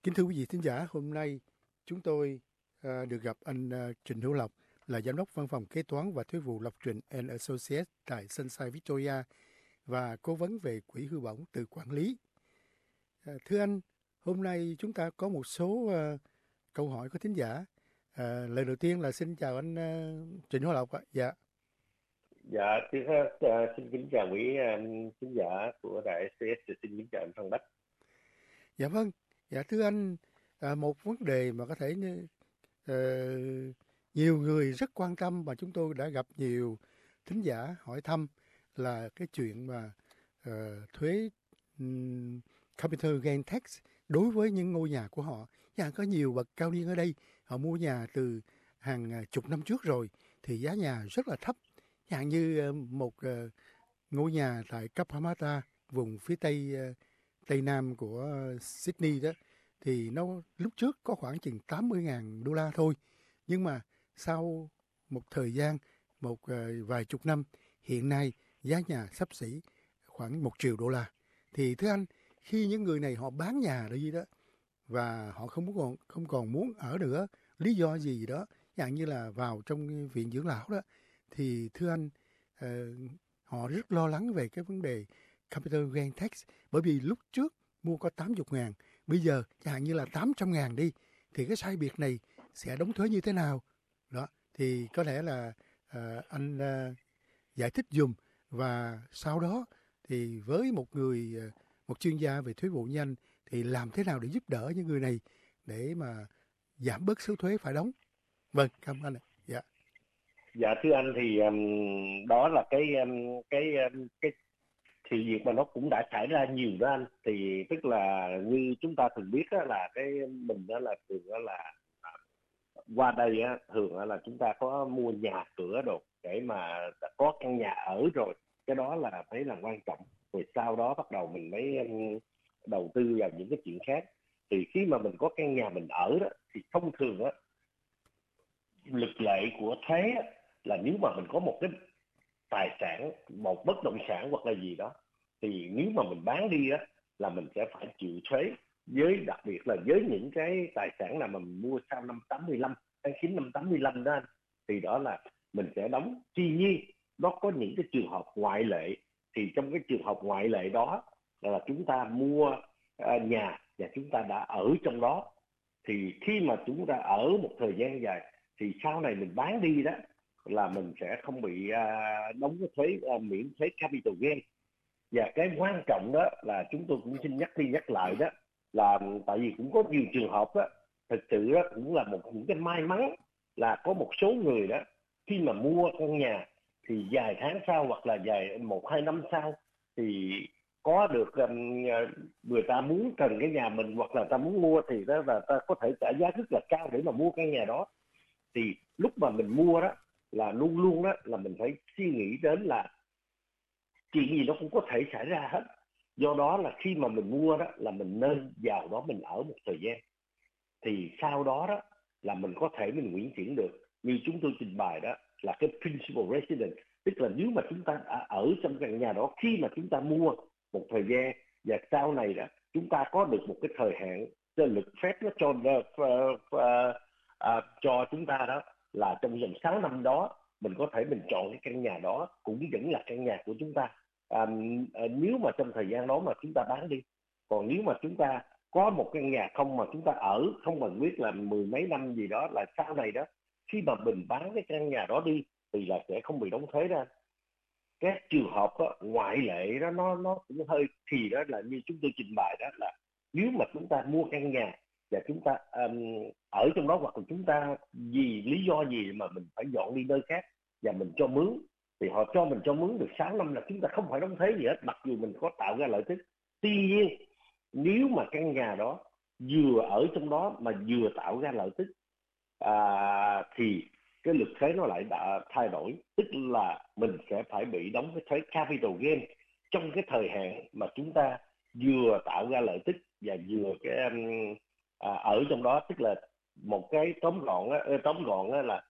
Kính thưa quý vị thính giả, hôm nay chúng tôi được gặp anh Trịnh Hữu Lộc, là giám đốc văn phòng kế toán và thuế vụ Lộc Trịnh and Associates tại Sunshine Victoria và cố vấn về quỹ hưu bổng từ quản lý. Thưa anh, hôm nay chúng ta có một số câu hỏi của thính giả. Lời đầu tiên là xin chào anh Trịnh Hữu Lộc ạ. Dạ. Dạ, xin kính chào quý khán giả của Đài SBS, xin kính chào anh Phan Bách. Dạ vâng. Dạ thưa anh, một vấn đề mà có thể ờ, nhiều người rất quan tâm mà chúng tôi đã gặp nhiều thính giả hỏi thăm là cái chuyện mà thuế capital gain tax đối với những ngôi nhà của họ. Nhà có nhiều bậc cao niên ở đây, họ mua nhà từ hàng chục năm trước rồi thì giá nhà rất là thấp. Chẳng như một ngôi nhà tại Kaparamata, vùng phía tây nam của Sydney đó, thì nó lúc trước có khoảng chừng $80,000 thôi. Nhưng mà sau một thời gian, vài chục năm, hiện nay giá nhà xấp xỉ khoảng $1 triệu. Thì thưa anh, khi những người này họ bán nhà đi đó và họ không còn muốn ở nữa, lý do gì đó, dạng như là vào trong viện dưỡng lão đó, thì thưa anh, họ rất lo lắng về cái vấn đề capital gain tax, bởi vì lúc trước mua có 80.000, bây giờ chẳng như là 800.000 đi, thì cái sai biệt này sẽ đóng thuế như thế nào? Đó, thì có lẽ là anh giải thích dùm, và sau đó thì với một chuyên gia về thuế vụ như anh thì làm thế nào để giúp đỡ những người này để mà giảm bớt số thuế phải đóng. Vâng, cảm ơn anh ạ. Dạ. Dạ thưa anh, thì đó là cái sự việc mà nó cũng đã xảy ra nhiều đó anh. Thì tức là như chúng ta thường biết đó, là cái mình đó là thường đó là qua đây á, thường là chúng ta có mua nhà cửa đồ để mà đã có căn nhà ở rồi, cái đó là thấy là quan trọng. Rồi sau đó bắt đầu mình mới đầu tư vào những cái chuyện khác. Thì khi mà mình có căn nhà mình ở đó, thì thông thường á, luật lệ của thuế á, là nếu mà mình có một cái tài sản, một bất động sản hoặc là gì đó, thì nếu mà mình bán đi á, là mình sẽ phải chịu thuế, đặc biệt là với những cái tài sản nào mà mình mua sau năm 85, tháng 9 năm 85 đó anh, thì đó là mình sẽ đóng. Tuy nhiên nó có những cái trường hợp ngoại lệ, thì trong cái trường hợp ngoại lệ đó là chúng ta mua nhà và chúng ta đã ở trong đó, thì khi mà chúng ta ở một thời gian dài thì sau này mình bán đi đó là mình sẽ không bị đóng cái thuế miễn thuế capital gain. Và cái quan trọng đó là chúng tôi cũng xin nhắc đi nhắc lại đó, là tại vì cũng có nhiều trường hợp đó, thực sự đó cũng là những cái may mắn, là có một số người đó khi mà mua căn nhà thì vài tháng sau hoặc là một hai năm sau thì có được người ta muốn cần cái nhà mình, hoặc là ta muốn mua, thì đó là ta có thể trả giá rất là cao để mà mua căn nhà đó. Thì lúc mà mình mua đó là luôn luôn đó là mình phải suy nghĩ đến là chuyện gì nó cũng có thể xảy ra hết. Do đó là khi mà mình mua đó là mình nên vào đó mình ở một thời gian, thì sau đó đó là mình có thể mình chuyển chuyển được. Như chúng tôi trình bày đó là cái principal resident, tức là nếu mà chúng ta ở trong căn nhà đó khi mà chúng ta mua một thời gian, và sau này đó chúng ta có được một cái thời hạn, cái luật phép nó cho chúng ta đó là trong vòng 6 năm đó mình có thể mình chọn cái căn nhà đó cũng vẫn là căn nhà của chúng ta, nếu mà trong thời gian đó mà chúng ta bán đi. Còn nếu mà chúng ta có một căn nhà không mà chúng ta ở không mà biết là mười mấy năm gì đó, là sau này đó khi mà mình bán cái căn nhà đó đi thì là sẽ không bị đóng thuế ra. Các trường hợp đó, ngoại lệ đó nó cũng hơi, thì đó là như chúng tôi trình bày đó, là nếu mà chúng ta mua căn nhà và chúng ta ở trong đó, hoặc là chúng ta vì lý do gì mà mình phải dọn đi nơi khác và mình cho mướn, thì họ cho mình cho mướn được 6 năm là chúng ta không phải đóng thuế gì hết, mặc dù mình có tạo ra lợi tức. Tuy nhiên nếu mà căn nhà đó vừa ở trong đó mà vừa tạo ra lợi tức thì cái luật thuế nó lại đã thay đổi, tức là mình sẽ phải bị đóng cái thuế capital gain trong cái thời hạn mà chúng ta vừa tạo ra lợi tức và vừa cái ở trong đó. Tức là một cái tóm gọn á, là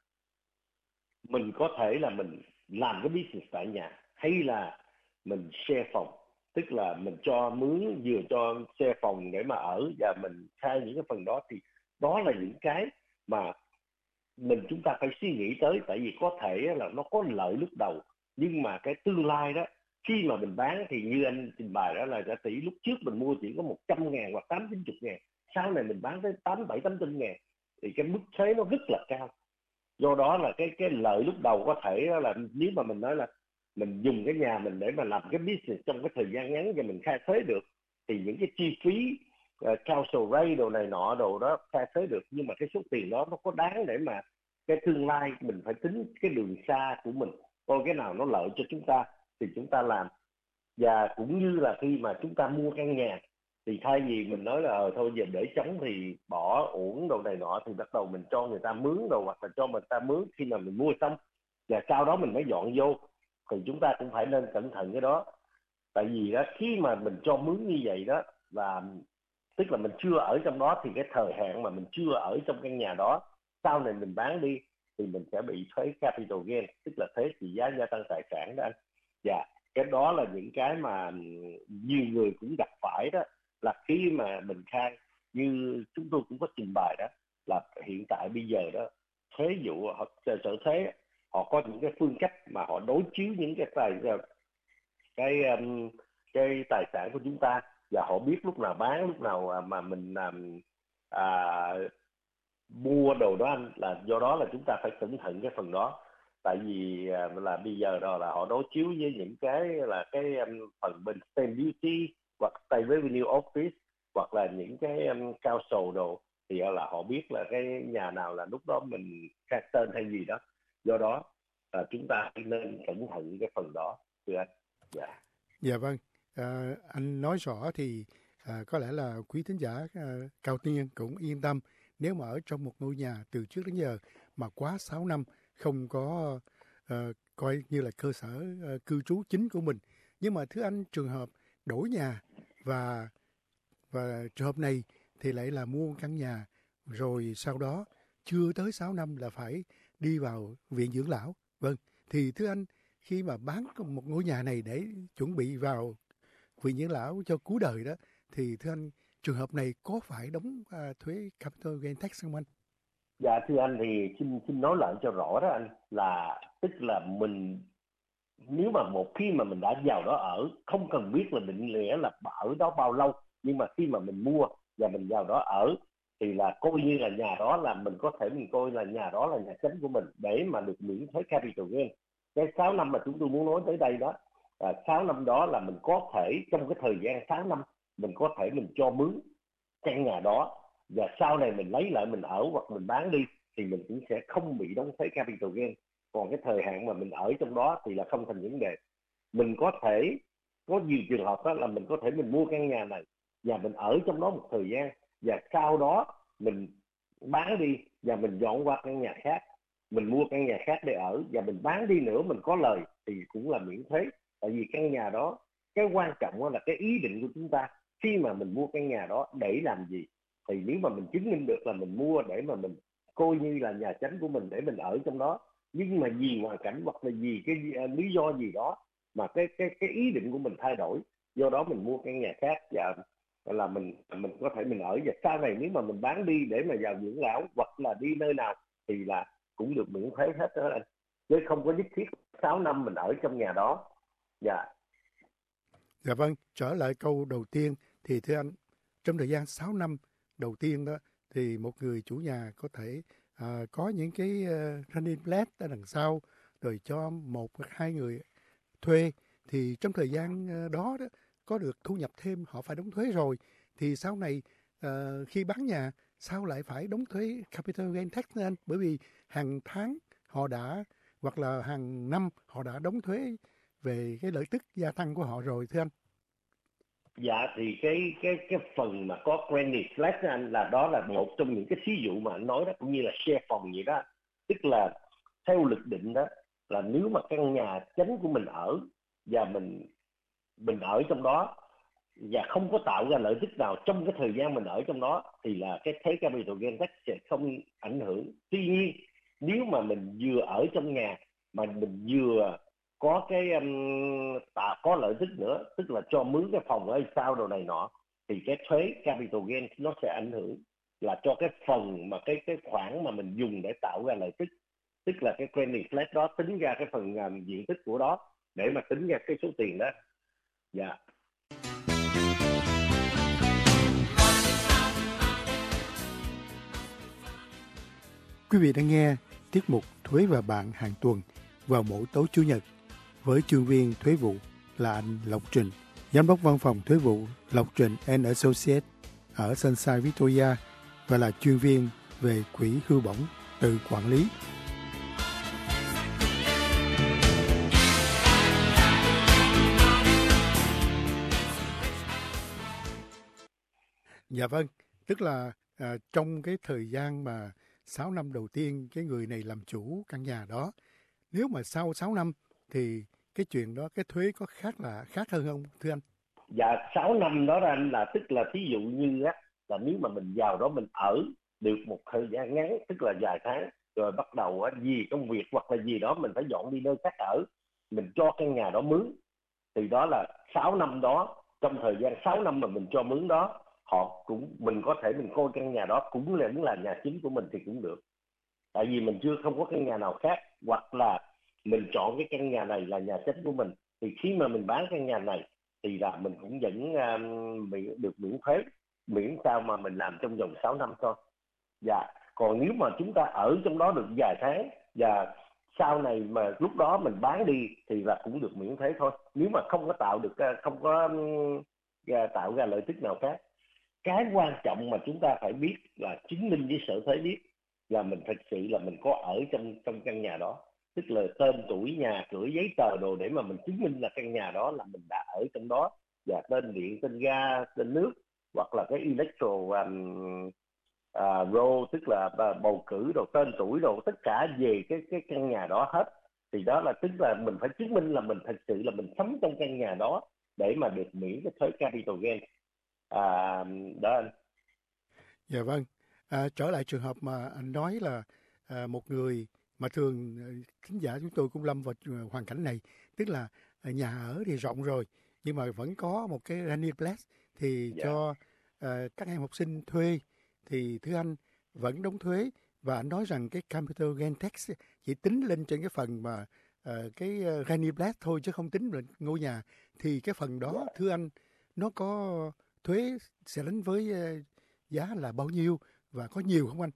mình có thể là mình làm cái business tại nhà, hay là mình share phòng, tức là mình cho mướn, vừa cho xe phòng để mà ở và mình khai những cái phần đó, thì đó là những cái mà chúng ta phải suy nghĩ tới. Tại vì có thể là nó có lợi lúc đầu, nhưng mà cái tương lai đó, khi mà mình bán thì như anh trình bày đó là cả tỷ, lúc trước mình mua chỉ có 100.000 hoặc 80-90 ngàn, sau này mình bán tới 87-88 ngàn, thì cái mức thuế nó rất là cao. Do đó là cái lợi lúc đầu có thể là, nếu mà mình nói là mình dùng cái nhà mình để mà làm cái business trong cái thời gian ngắn và mình khai thuế được, thì những cái chi phí council rate đồ này nọ đồ đó khai thuế được, nhưng mà cái số tiền đó nó có đáng để mà cái tương lai mình phải tính cái đường xa của mình, coi cái nào nó lợi cho chúng ta thì chúng ta làm. Và cũng như là khi mà chúng ta mua căn nhà, thì thay vì mình nói là thôi giờ để trống thì bỏ uổng đồ này nọ, thì bắt đầu mình cho người ta mướn đồ, hoặc là cho người ta mướn khi mà mình mua xong và sau đó mình mới dọn vô, thì chúng ta cũng phải nên cẩn thận cái đó. Tại vì đó, khi mà mình cho mướn như vậy đó, là tức là mình chưa ở trong đó, thì cái thời hạn mà mình chưa ở trong căn nhà đó, sau này mình bán đi thì mình sẽ bị thuế capital gain, tức là thuế trị giá gia tăng tài sản đó anh. Và cái đó là những cái mà nhiều người cũng gặp phải đó, là khi mà mình khai, như chúng tôi cũng có trình bày đó, là hiện tại bây giờ đó, thuế vụ họ, sở thuế họ có những cái phương cách mà họ đối chiếu những cái cái tài sản của chúng ta, và họ biết lúc nào bán, lúc nào mà mình à, mua đồ đó anh. Là do đó là chúng ta phải cẩn thận cái phần đó. Tại vì là bây giờ đó là họ đối chiếu với những cái là cái phần bên stamp duty hoặc state revenue office, hoặc là những cái council đồ, thì là họ biết là cái nhà nào là lúc đó mình khác tên hay gì đó. Do đó chúng ta nên cẩn thận cái phần đó, thưa anh. Dạ. Dạ vâng, anh nói rõ thì có lẽ là quý thính giả Cao Tiên cũng yên tâm nếu mà ở trong một ngôi nhà từ trước đến giờ mà quá 6 năm không có coi như là cơ sở cư trú chính của mình. Nhưng mà thưa anh, trường hợp đổi nhà và trường hợp này thì lại là mua căn nhà rồi sau đó chưa tới 6 năm là phải đi vào viện dưỡng lão. Vâng, thì thưa anh, khi mà bán một ngôi nhà này để chuẩn bị vào viện dưỡng lão cho cuối đời đó, thì thưa anh, trường hợp này có phải đóng thuế capital gain tax không anh? Dạ thưa anh, thì xin nói lại cho rõ đó anh, là tức là mình, nếu mà một khi mà mình đã vào đó ở, không cần biết là định nghĩa là ở đó bao lâu, nhưng mà khi mà mình mua và mình vào đó ở, thì là coi như là nhà đó là mình có thể mình coi là nhà đó là nhà chính của mình, để mà được miễn thuế capital gain. Cái 6 năm mà chúng tôi muốn nói tới đây đó, 6 năm đó là mình có thể trong cái thời gian 6 năm mình có thể mình cho mướn căn nhà đó, và sau này mình lấy lại mình ở hoặc mình bán đi, thì mình cũng sẽ không bị đóng thuế capital gain. Còn cái thời hạn mà mình ở trong đó thì là không thành vấn đề. Mình có thể có nhiều trường hợp đó là mình có thể mình mua căn nhà này và mình ở trong đó một thời gian, và sau đó mình bán đi và mình dọn qua căn nhà khác, mình mua căn nhà khác để ở và mình bán đi nữa, mình có lời thì cũng là miễn thuế. Tại vì căn nhà đó, cái quan trọng là cái ý định của chúng ta khi mà mình mua căn nhà đó để làm gì. Thì nếu mà mình chứng minh được là mình mua để mà mình coi như là nhà chính của mình để mình ở trong đó, nhưng mà vì hoàn cảnh hoặc là vì cái lý do gì đó mà cái ý định của mình thay đổi, do đó mình mua căn nhà khác và là mình có thể mình ở, và sau này nếu mà mình bán đi để mà vào dưỡng lão hoặc là đi nơi nào thì là cũng được miễn thuế hết đó anh, chứ không có nhất thiết 6 năm mình ở trong nhà đó. Dạ. Dạ vâng, trở lại câu đầu tiên thì thưa anh, trong thời gian 6 năm đầu tiên đó thì một người chủ nhà có thể có những cái running flat ở đằng sau rồi cho một hoặc hai người thuê, thì trong thời gian đó đó có được thu nhập thêm, họ phải đóng thuế rồi, thì sau này khi bán nhà sao lại phải đóng thuế capital gain tax nữa anh? Bởi vì hàng tháng họ đã, hoặc là hàng năm họ đã đóng thuế về cái lợi tức gia tăng của họ rồi thưa anh. Dạ thì cái phần mà có granny flat đó anh, là đó là một trong những cái ví dụ mà anh nói đó, cũng như là share phòng vậy đó. Tức là theo luật định đó, là nếu mà căn nhà chính của mình ở và mình ở trong đó và không có tạo ra lợi tức nào trong cái thời gian mình ở trong đó, thì là cái thuế capital gain tax sẽ không ảnh hưởng. Tuy nhiên nếu mà mình vừa ở trong nhà mà mình vừa có cái có lợi tức nữa, tức là cho mướn cái phòng ở sau đồ này nọ, thì cái thuế capital gain nó sẽ ảnh hưởng là cho cái phần mà cái khoản mà mình dùng để tạo ra lợi tức, tức là cái granny flat đó tính ra cái phần diện tích của đó để mà tính ra cái số tiền đó. Dạ. Quý vị đang nghe tiết mục Thuế và Bạn hàng tuần vào mỗi tối Chủ nhật với chuyên viên thuế vụ là anh Lộc Trình, giám đốc văn phòng thuế vụ Lộc Trình and Associates ở Sunshine Victoria và là chuyên viên về quỹ hưu bổng tự quản lý. Dạ vâng, tức là trong cái thời gian mà 6 năm đầu tiên cái người này làm chủ căn nhà đó, nếu mà sau 6 năm thì cái chuyện đó, cái thuế có khác hơn không thưa anh? Dạ, 6 năm đó anh, là tức là thí dụ như á, là nếu mà mình vào đó mình ở được một thời gian ngắn, tức là vài tháng, rồi bắt đầu á, vì công việc hoặc là gì đó mình phải dọn đi nơi khác ở, mình cho căn nhà đó mướn, thì đó là 6 năm đó, trong thời gian 6 năm mà mình cho mướn đó, mình có thể mình coi căn nhà đó cũng là nhà chính của mình thì cũng được, tại vì mình không có căn nhà nào khác, hoặc là mình chọn cái căn nhà này là nhà chính của mình, thì khi mà mình bán căn nhà này thì là mình cũng vẫn được miễn thuế, miễn sao mà mình làm trong vòng 6 năm thôi. Dạ. Còn nếu mà chúng ta ở trong đó được vài tháng và sau này mà lúc đó mình bán đi thì là cũng được miễn thuế thôi, nếu mà không có tạo ra lợi tức nào khác. Cái quan trọng mà chúng ta phải biết là chứng minh với sở thuế biết là mình thật sự là mình có ở trong căn nhà đó, tức là tên tuổi nhà cửa giấy tờ đồ để mà mình chứng minh là căn nhà đó là mình đã ở trong đó, và tên điện, tên ga, tên nước, hoặc là cái electoral roll, tức là bầu cử đồ, tên tuổi đồ, tất cả về cái căn nhà đó hết, thì đó là tức là mình phải chứng minh là mình thật sự là mình sống trong căn nhà đó để mà được miễn cái thuế capital gain. Đó anh. Dạ vâng. Trở lại trường hợp mà anh nói là một người mà thường thính giả chúng tôi cũng lâm vào hoàn cảnh này, tức là nhà ở thì rộng rồi nhưng mà vẫn có một cái granny flat thì Dạ. cho các em học sinh thuê, thì thưa anh vẫn đóng thuế, và anh nói rằng cái capital gain tax chỉ tính lên trên cái phần mà cái granny flat thôi chứ không tính lên ngôi nhà, thì cái phần đó thưa anh nó có thuế sẽ đánh với giá là bao nhiêu và có nhiều không anh?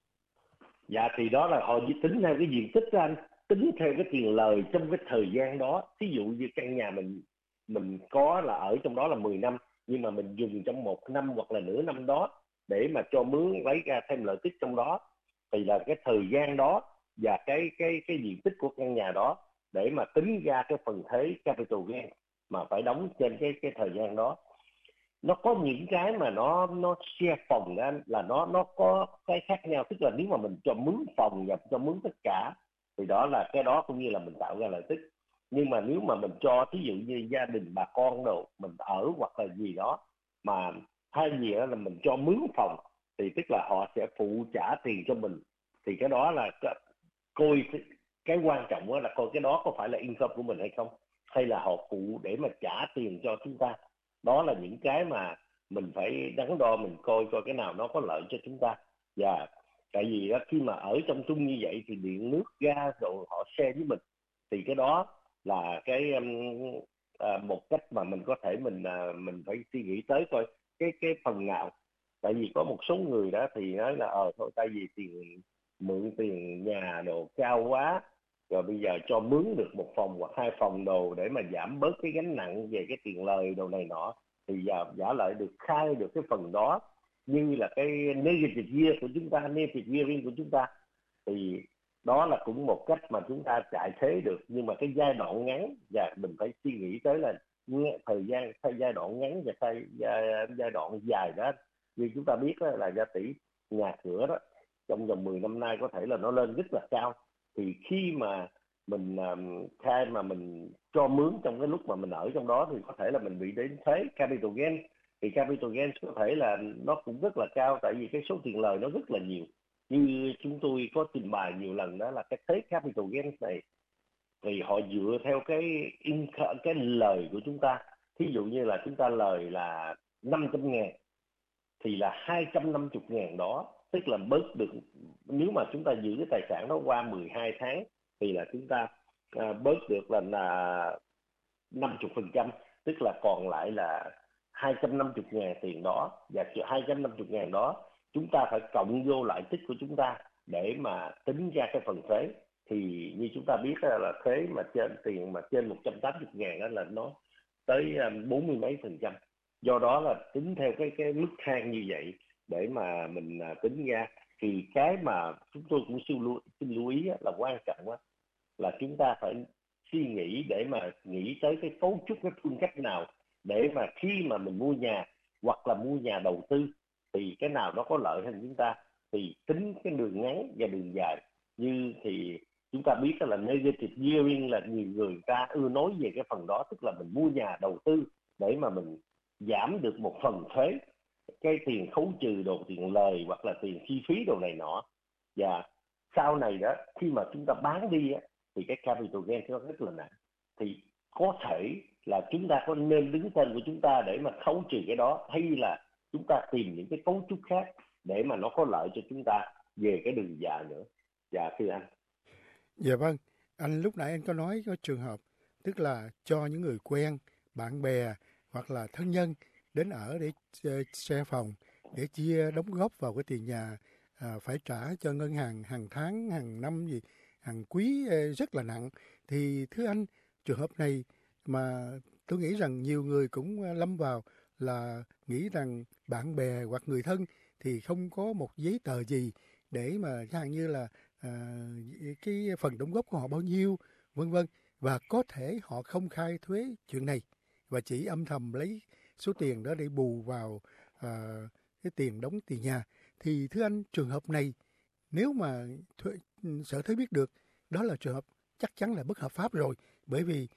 Dạ, thì đó là họ chỉ tính theo cái diện tích đó anh, tính theo cái tiền lời trong cái thời gian đó. Ví dụ như căn nhà mình có là ở trong đó là 10 năm, nhưng mà mình dùng trong 1 năm hoặc là nửa năm đó để mà cho mướn lấy ra thêm lợi tức trong đó, thì là cái thời gian đó và cái diện tích của căn nhà đó để mà tính ra cái phần thuế capital gain mà phải đóng trên cái thời gian đó. Nó có những cái mà nó share phòng anh, là nó có cái khác nhau, tức là nếu mà mình cho mướn phòng và cho mướn tất cả thì đó là cái đó cũng như là mình tạo ra lợi tức. Nhưng mà nếu mà mình cho ví dụ như gia đình bà con đồ mình ở hoặc là gì đó, mà thay vì đó là mình cho mướn phòng thì tức là họ sẽ phụ trả tiền cho mình, thì cái đó là coi cái quan trọng đó là coi cái đó có phải là income của mình hay không, hay là họ phụ để mà trả tiền cho chúng ta. Đó là những cái mà mình phải đắn đo, mình coi coi cái nào nó có lợi cho chúng ta. Và tại vì đó, khi mà ở trong chung như vậy thì điện nước ga rồi họ share với mình, thì cái đó là cái một cách mà mình có thể mình phải suy nghĩ tới coi cái phần nào. Tại vì có một số người đó thì nói là thôi, tại vì mượn tiền nhà đồ cao quá, rồi bây giờ cho mướn được 1 phòng hoặc 2 phòng đồ để mà giảm bớt cái gánh nặng về cái tiền lời đồ này nọ, thì giờ giả lợi được khai được cái phần đó như là cái negative year của chúng ta, negative yearing của chúng ta, thì đó là cũng một cách mà chúng ta chạy thế được. Nhưng mà cái giai đoạn ngắn, và mình phải suy nghĩ tới là giai đoạn ngắn và giai đoạn dài đó. Như chúng ta biết đó, là giá tỷ nhà cửa đó trong vòng 10 năm nay có thể là nó lên rất là cao, thì khi mà mình khai mà mình cho mướn trong cái lúc mà mình ở trong đó thì có thể là mình bị đến thuế capital gain. Thì capital gain có thể là nó cũng rất là cao, tại vì cái số tiền lời nó rất là nhiều. Như chúng tôi có trình bày nhiều lần đó là cái thuế capital gain này thì họ dựa theo cái lời của chúng ta. Thí dụ như là chúng ta lời là 500.000 thì là 250.000 đó, tức là bớt được, nếu mà chúng ta giữ cái tài sản đó qua 12 tháng thì là chúng ta bớt được là 50%, tức là còn lại là 250.000 tiền đó, và 250.000 đó chúng ta phải cộng vô lại tích của chúng ta để mà tính ra cái phần thuế. Thì như chúng ta biết là thuế mà trên tiền mà trên 180.000 đó là nó tới 40 mấy %. Do đó là tính theo cái mức thang như vậy để mà mình tính ra. Thì cái mà chúng tôi cũng xin lưu ý là quan trọng là chúng ta phải suy nghĩ để mà nghĩ tới cái cấu trúc, cái phương cách nào để mà khi mà mình mua nhà hoặc là mua nhà đầu tư thì cái nào nó có lợi hơn chúng ta, thì tính cái đường ngắn và đường dài. Như thì chúng ta biết là negative gearing là nhiều người ta ưa nói về cái phần đó, tức là mình mua nhà đầu tư để mà mình giảm được một phần thuế, cái tiền khấu trừ đồ, tiền lời hoặc là tiền chi phí đồ này nọ. Và sau này đó khi mà chúng ta bán đi thì cái capital gain nó rất là nặng. Thì có thể là chúng ta có nên đứng tên của chúng ta để mà khấu trừ cái đó, hay là chúng ta tìm những cái cấu trúc khác để mà nó có lợi cho chúng ta về cái đường dài nữa. Dạ thưa anh. Dạ vâng, anh lúc nãy anh có nói có trường hợp, tức là cho những người quen, bạn bè hoặc là thân nhân đến ở để share phòng, để chia đóng góp vào cái tiền nhà phải trả cho ngân hàng hàng tháng, hàng năm gì, hàng quý rất là nặng. Thì thưa anh, trường hợp này mà tôi nghĩ rằng nhiều người cũng lâm vào là nghĩ rằng bạn bè hoặc người thân thì không có một giấy tờ gì để mà chẳng hạn như là cái phần đóng góp của họ bao nhiêu, vân vân, và có thể họ không khai thuế chuyện này và chỉ âm thầm lấy số tiền đó để bù vào cái tiền đóng tiền nhà. Thì thưa anh, trường hợp này nếu mà sở thuế biết được, đó là trường hợp chắc chắn là bất hợp pháp rồi, bởi vì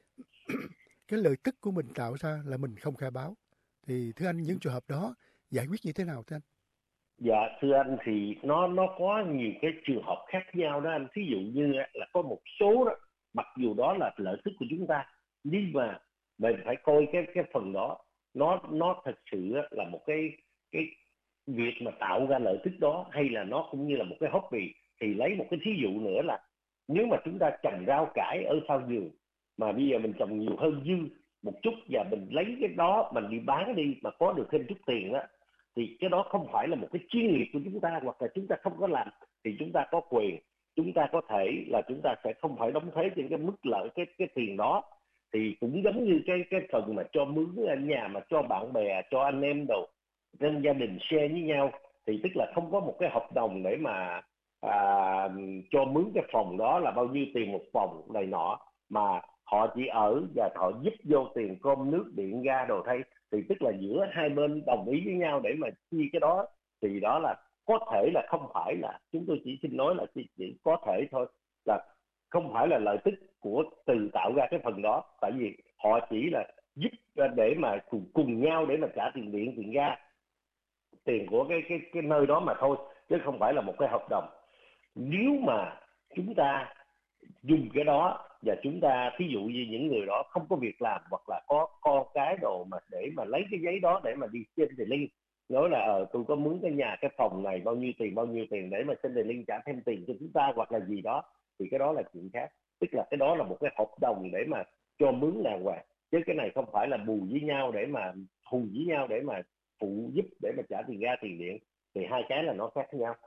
cái lợi tức của mình tạo ra là mình không khai báo. Thì thưa anh, những trường hợp đó giải quyết như thế nào thưa anh? Dạ thưa anh, thì nó có nhiều cái trường hợp khác nhau đó anh. Thí dụ như là có một số đó, mặc dù đó là lợi tức của chúng ta, nhưng mà mình phải coi cái phần đó nó thật sự là một cái việc mà tạo ra lợi tức đó, hay là nó cũng như là một cái hobby. Thì lấy một cái thí dụ nữa là nếu mà chúng ta trồng rau cải ở sau vườn, mà bây giờ mình trồng nhiều hơn dư một chút và mình lấy cái đó mình đi bán đi mà có được thêm chút tiền đó, thì cái đó không phải là một cái chuyên nghiệp của chúng ta, hoặc là chúng ta không có làm, thì chúng ta có quyền, chúng ta có thể là chúng ta sẽ không phải đóng thuế trên cái mức lợi cái tiền đó. Thì cũng giống như cái phần mà cho mướn nhà, mà cho bạn bè, cho anh em đồ, trên gia đình share với nhau, thì tức là không có một cái hợp đồng để mà à, cho mướn cái phòng đó là bao nhiêu tiền một phòng này nọ, mà họ chỉ ở và họ giúp vô tiền cơm nước điện ga đồ thay. Thì tức là giữa hai bên đồng ý với nhau để mà chia cái đó, thì đó là có thể là không phải là, chúng tôi chỉ xin nói là chỉ có thể thôi, là không phải là lợi tức của từ tạo ra cái phần đó, tại vì họ chỉ là giúp để mà cùng nhau để mà trả tiền điện tiền ga, tiền của cái nơi đó mà thôi, chứ không phải là một cái hợp đồng. Nếu mà chúng ta dùng cái đó và chúng ta thí dụ như những người đó không có việc làm, hoặc là có con cái đồ mà để mà lấy cái giấy đó để mà đi xin thì liên nói là tôi có mướn cái nhà cái phòng này bao nhiêu tiền để mà xin thì liên trả thêm tiền cho chúng ta hoặc là gì đó, thì cái đó là chuyện khác. Tức là cái đó là một cái hợp đồng để mà cho mướn đàng hoàng, chứ cái này không phải là bù với nhau để mà hùn với nhau để mà phụ giúp để mà trả tiền ga tiền điện. Thì hai cái là nó khác nhau.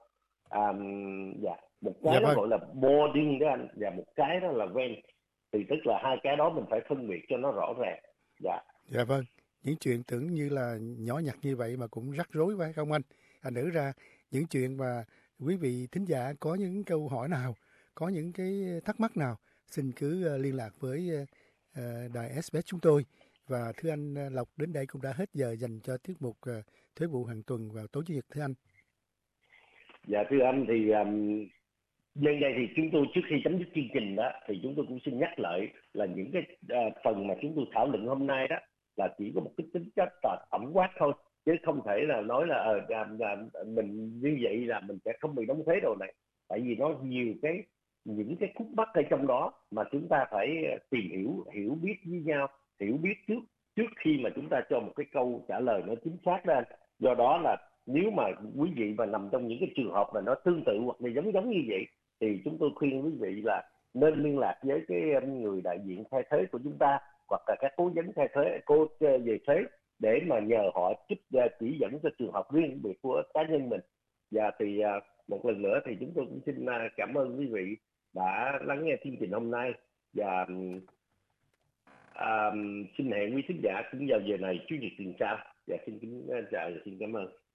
Dạ, một Dạ cái nó vâng. gọi là boarding đó anh, và một cái đó là rent. Thì tức là hai cái đó mình phải phân biệt cho nó rõ ràng. Dạ. Dạ vâng, những chuyện tưởng như là nhỏ nhặt như vậy mà cũng rắc rối quá không anh? Thành thử ra những chuyện mà quý vị thính giả có những câu hỏi nào, có những cái thắc mắc nào, xin cứ liên lạc với đài SBS chúng tôi. Và thưa anh Lộc, đến đây cũng đã hết giờ dành cho tiết mục Thuế vụ hàng tuần vào tối Chủ nhật thưa anh. Dạ thưa anh, thì nhân đây thì chúng tôi trước khi chấm dứt chương trình đó thì chúng tôi cũng xin nhắc lại là những cái phần mà chúng tôi thảo luận hôm nay đó là chỉ có một cái tính chất tổng quát thôi, chứ không thể là nói là mình như vậy là mình sẽ không bị đóng thuế đồ này. Tại vì nó những cái khúc mắc ở trong đó mà chúng ta phải tìm hiểu biết với nhau, hiểu biết trước trước khi mà chúng ta cho một cái câu trả lời nó chính xác ra. Do đó là nếu mà quý vị mà nằm trong những cái trường hợp mà nó tương tự hoặc là giống giống như vậy, thì chúng tôi khuyên quý vị là nên liên lạc với cái người đại diện khai thuế của chúng ta, hoặc là các cố vấn khai thuế, cô về thuế, để mà nhờ họ chỉ dẫn cho trường hợp riêng biệt của cá nhân mình. Và thì một lần nữa thì chúng tôi cũng xin cảm ơn quý vị đã lắng nghe chương trình hôm nay. Và xin hẹn quý thính giả cũng vào giờ này Chủ nhật tuần sau. Và xin kính chào và xin cảm ơn.